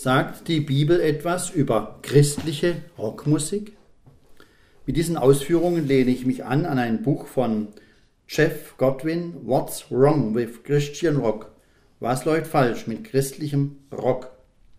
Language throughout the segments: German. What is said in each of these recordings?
Sagt die Bibel etwas über christliche Rockmusik? Mit diesen Ausführungen lehne ich mich an ein Buch von Jeff Godwin, What's Wrong with Christian Rock? Was läuft falsch mit christlichem Rock?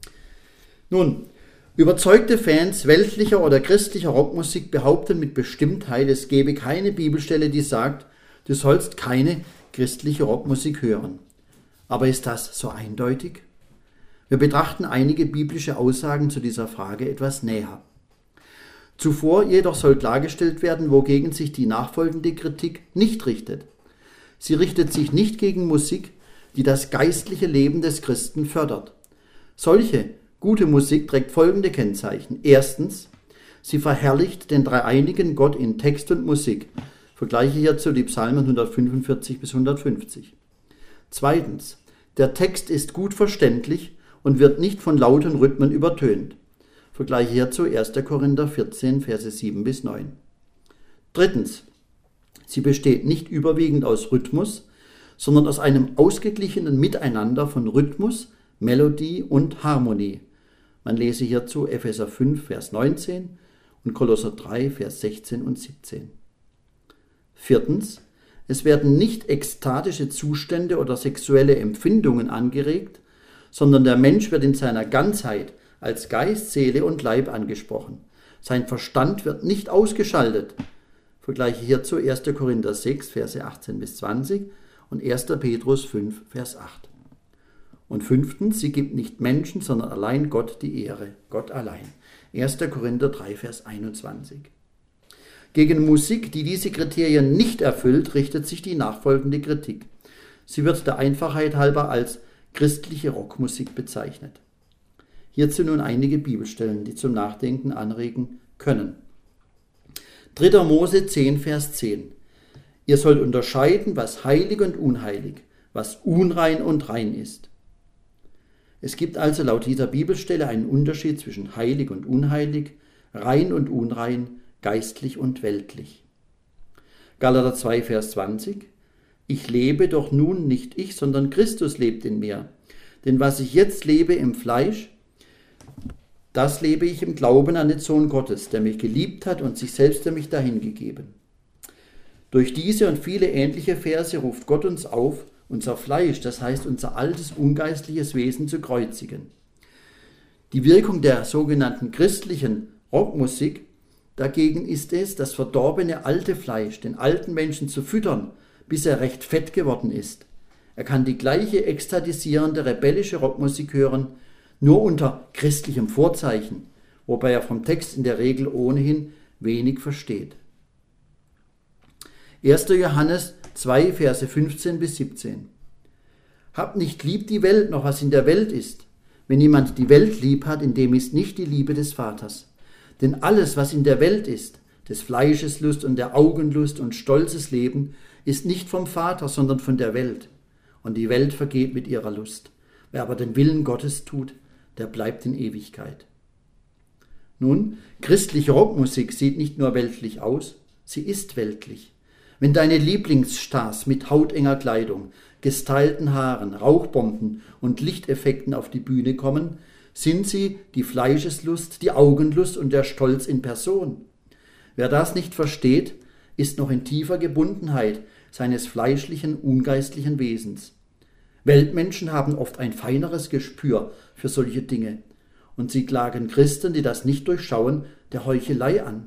Nun, überzeugte Fans weltlicher oder christlicher Rockmusik behaupten mit Bestimmtheit, es gebe keine Bibelstelle, die sagt, du sollst keine christliche Rockmusik hören. Aber ist das so eindeutig? Wir betrachten einige biblische Aussagen zu dieser Frage etwas näher. Zuvor jedoch soll klargestellt werden, wogegen sich die nachfolgende Kritik nicht richtet. Sie richtet sich nicht gegen Musik, die das geistliche Leben des Christen fördert. Solche gute Musik trägt folgende Kennzeichen. Erstens, sie verherrlicht den dreieinigen Gott in Text und Musik. Vergleiche hierzu die Psalmen 145 bis 150. Zweitens, der Text ist gut verständlich und wird nicht von lauten Rhythmen übertönt. Vergleiche hierzu 1. Korinther 14, Verse 7 bis 9. Drittens, sie besteht nicht überwiegend aus Rhythmus, sondern aus einem ausgeglichenen Miteinander von Rhythmus, Melodie und Harmonie. Man lese hierzu Epheser 5, Vers 19 und Kolosser 3, Vers 16 und 17. Viertens, es werden nicht ekstatische Zustände oder sexuelle Empfindungen angeregt, sondern der Mensch wird in seiner Ganzheit als Geist, Seele und Leib angesprochen. Sein Verstand wird nicht ausgeschaltet. Vergleiche hierzu 1. Korinther 6, Verse 18 bis 20 und 1. Petrus 5, Vers 8. Und fünftens, sie gibt nicht Menschen, sondern allein Gott die Ehre. Gott allein. 1. Korinther 3, Vers 21. Gegen Musik, die diese Kriterien nicht erfüllt, richtet sich die nachfolgende Kritik. Sie wird der Einfachheit halber als christliche Rockmusik bezeichnet. Hierzu nun einige Bibelstellen, die zum Nachdenken anregen können. 3. Mose 10, Vers 10. Ihr sollt unterscheiden, was heilig und unheilig, was unrein und rein ist. Es gibt also laut dieser Bibelstelle einen Unterschied zwischen heilig und unheilig, rein und unrein, geistlich und weltlich. Galater 2, Vers 20. Ich lebe doch nun nicht ich, sondern Christus lebt in mir. Denn was ich jetzt lebe im Fleisch, das lebe ich im Glauben an den Sohn Gottes, der mich geliebt hat und sich selbst für mich dahingegeben. Durch diese und viele ähnliche Verse ruft Gott uns auf, unser Fleisch, das heißt unser altes, ungeistliches Wesen zu kreuzigen. Die Wirkung der sogenannten christlichen Rockmusik dagegen ist es, das verdorbene alte Fleisch, den alten Menschen zu füttern, bis er recht fett geworden ist. Er kann die gleiche ekstatisierende, rebellische Rockmusik hören, nur unter christlichem Vorzeichen, wobei er vom Text in der Regel ohnehin wenig versteht. 1. Johannes 2, Verse 15 bis 17. Habt nicht lieb die Welt, noch was in der Welt ist. Wenn jemand die Welt lieb hat, in dem ist nicht die Liebe des Vaters. Denn alles, was in der Welt ist, des Fleisches Lust und der Augenlust und stolzes Leben, ist nicht vom Vater, sondern von der Welt. Und die Welt vergeht mit ihrer Lust. Wer aber den Willen Gottes tut, der bleibt in Ewigkeit. Nun, christliche Rockmusik sieht nicht nur weltlich aus, sie ist weltlich. Wenn deine Lieblingsstars mit hautenger Kleidung, gestylten Haaren, Rauchbomben und Lichteffekten auf die Bühne kommen, sind sie die Fleischeslust, die Augenlust und der Stolz in Person. Wer das nicht versteht, ist noch in tiefer Gebundenheit seines fleischlichen, ungeistlichen Wesens. Weltmenschen haben oft ein feineres Gespür für solche Dinge und sie klagen Christen, die das nicht durchschauen, der Heuchelei an.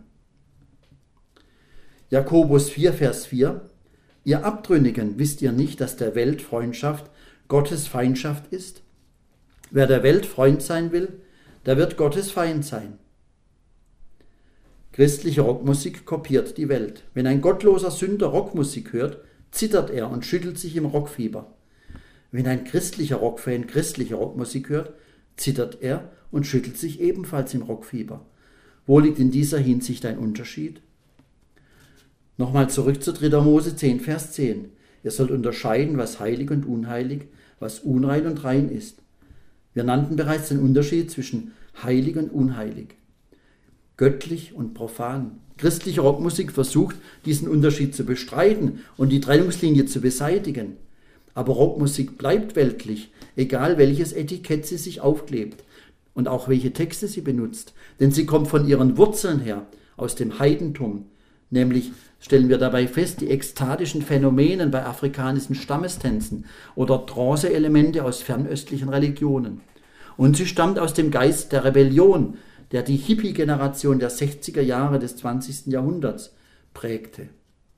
Jakobus 4, Vers 4. Ihr Abtrünnigen, wisst ihr nicht, dass der Welt Freundschaft Gottes Feindschaft ist? Wer der Welt Freund sein will, der wird Gottes Feind sein. Christliche Rockmusik kopiert die Welt. Wenn ein gottloser Sünder Rockmusik hört, zittert er und schüttelt sich im Rockfieber. Wenn ein christlicher Rockfan christliche Rockmusik hört, zittert er und schüttelt sich ebenfalls im Rockfieber. Wo liegt in dieser Hinsicht ein Unterschied? Nochmal zurück zu 3. Mose 10, Vers 10. Ihr sollt unterscheiden, was heilig und unheilig, was unrein und rein ist. Wir nannten bereits den Unterschied zwischen heilig und unheilig, göttlich und profan. Christliche Rockmusik versucht, diesen Unterschied zu bestreiten und die Trennungslinie zu beseitigen. Aber Rockmusik bleibt weltlich, egal welches Etikett sie sich aufklebt. und auch welche Texte sie benutzt, denn sie kommt von ihren Wurzeln her, aus dem Heidentum. Nämlich stellen wir dabei fest, die ekstatischen Phänomene bei afrikanischen Stammestänzen oder Trance-Elemente aus fernöstlichen Religionen. Und sie stammt aus dem Geist der Rebellion, der die Hippie-Generation der 60er Jahre des 20. Jahrhunderts prägte.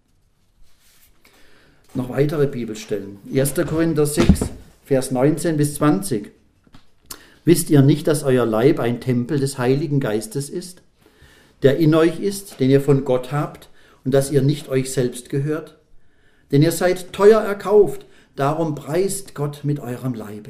Noch weitere Bibelstellen. 1. Korinther 6, Vers 19 bis 20. Wisst ihr nicht, dass euer Leib ein Tempel des Heiligen Geistes ist, der in euch ist, den ihr von Gott habt, und dass ihr nicht euch selbst gehört? Denn ihr seid teuer erkauft, darum preist Gott mit eurem Leibe.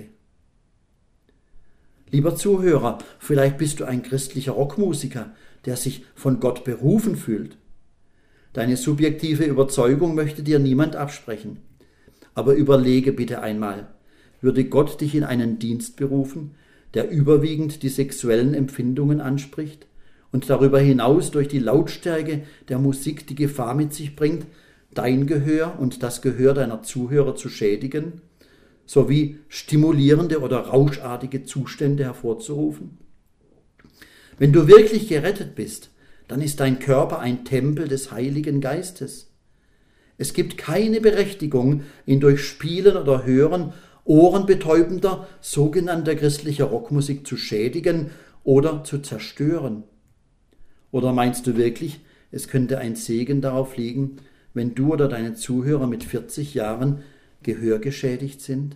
Lieber Zuhörer, vielleicht bist du ein christlicher Rockmusiker, der sich von Gott berufen fühlt. Deine subjektive Überzeugung möchte dir niemand absprechen. Aber überlege bitte einmal, würde Gott dich in einen Dienst berufen, der überwiegend die sexuellen Empfindungen anspricht und darüber hinaus durch die Lautstärke der Musik die Gefahr mit sich bringt, dein Gehör und das Gehör deiner Zuhörer zu schädigen, sowie stimulierende oder rauschartige Zustände hervorzurufen? Wenn du wirklich gerettet bist, dann ist dein Körper ein Tempel des Heiligen Geistes. Es gibt keine Berechtigung, ihn durch Spielen oder Hören ohrenbetäubender, sogenannter christlicher Rockmusik zu schädigen oder zu zerstören. Oder meinst du wirklich, es könnte ein Segen darauf liegen, wenn du oder deine Zuhörer mit 40 Jahren gehörgeschädigt sind?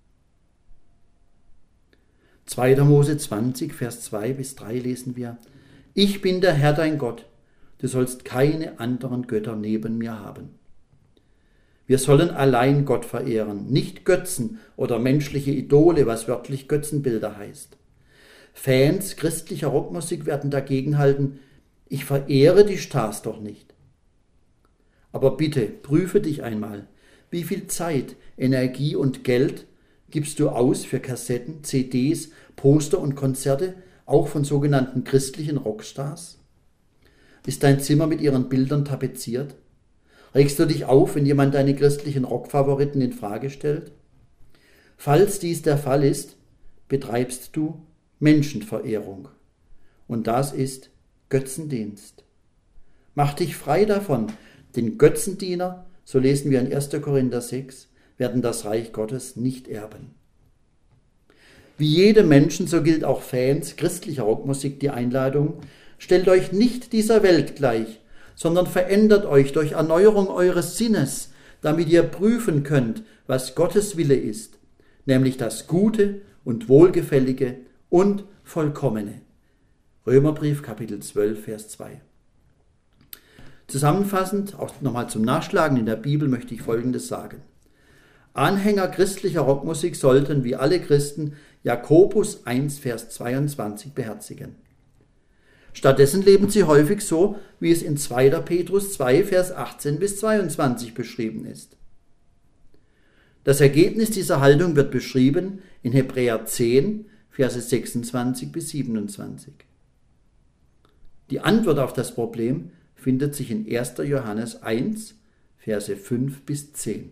2. Mose 20, Vers 2 bis 3 lesen wir: Ich bin der Herr dein Gott, du sollst keine anderen Götter neben mir haben. Wir sollen allein Gott verehren, nicht Götzen oder menschliche Idole, was wörtlich Götzenbilder heißt. Fans christlicher Rockmusik werden dagegen halten: Ich verehre die Stars doch nicht. Aber bitte, prüfe dich einmal. Wie viel Zeit, Energie und Geld gibst du aus für Kassetten, CDs, Poster und Konzerte, auch von sogenannten christlichen Rockstars? Ist dein Zimmer mit ihren Bildern tapeziert? Regst du dich auf, wenn jemand deine christlichen Rockfavoriten in Frage stellt? Falls dies der Fall ist, betreibst du Menschenverehrung. Und das ist Götzendienst. Mach dich frei davon, denn Götzendiener, so lesen wir in 1. Korinther 6, werden das Reich Gottes nicht erben. Wie jedem Menschen, so gilt auch Fans christlicher Rockmusik die Einladung: Stellt euch nicht dieser Welt gleich, sondern verändert euch durch Erneuerung eures Sinnes, damit ihr prüfen könnt, was Gottes Wille ist, nämlich das Gute und Wohlgefällige und Vollkommene. Römerbrief, Kapitel 12, Vers 2. Zusammenfassend, auch nochmal zum Nachschlagen in der Bibel, möchte ich Folgendes sagen. Anhänger christlicher Rockmusik sollten, wie alle Christen, Jakobus 1, Vers 22 beherzigen. Stattdessen leben sie häufig so, wie es in 2. Petrus 2, Vers 18 bis 22 beschrieben ist. Das Ergebnis dieser Haltung wird beschrieben in Hebräer 10, Verse 26 bis 27. Die Antwort auf das Problem findet sich in 1. Johannes 1, Verse 5 bis 10.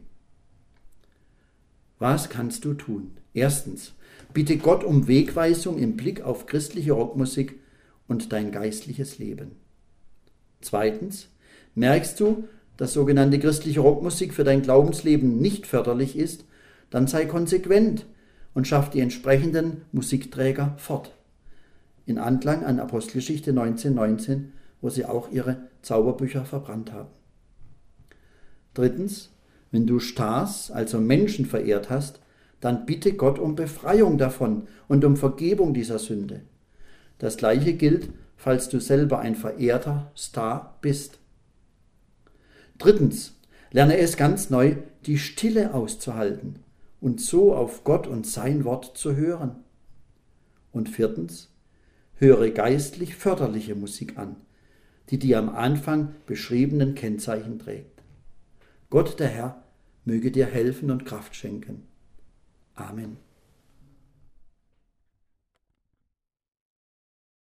Was kannst du tun? Erstens, bitte Gott um Wegweisung im Blick auf christliche Rockmusik und dein geistliches Leben. Zweitens, merkst du, dass sogenannte christliche Rockmusik für dein Glaubensleben nicht förderlich ist, dann sei konsequent und schaff die entsprechenden Musikträger fort. In Anklang an Apostelgeschichte 19,19, wo sie auch ihre Zauberbücher verbrannt haben. Drittens, wenn du Stars, also Menschen, verehrt hast, dann bitte Gott um Befreiung davon und um Vergebung dieser Sünde. Das Gleiche gilt, falls du selber ein verehrter Star bist. Drittens, lerne es ganz neu, die Stille auszuhalten und so auf Gott und sein Wort zu hören. Und viertens, höre geistlich förderliche Musik an, die die am Anfang beschriebenen Kennzeichen trägt. Gott, der Herr, möge dir helfen und Kraft schenken. Amen.